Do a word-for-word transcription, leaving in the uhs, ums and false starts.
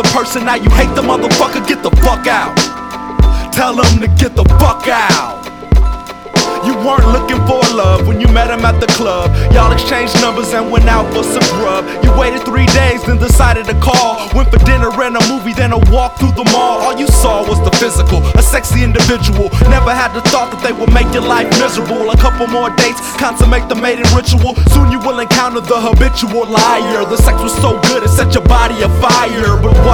another person, now you hate the motherfucker, get the fuck out. Tell them to get the fuck out. You weren't looking for love when you met him at the club. Y'all exchanged numbers and went out for some grub. You waited three days, then decided to call. Went for dinner and a movie, then a walk through the mall. All you saw was the physical, a sexy individual. Never had the thought that they would make your life miserable. A couple more dates, consummate the mating ritual. Soon you will encounter the habitual liar. The sex was so good it set your body afire. But why?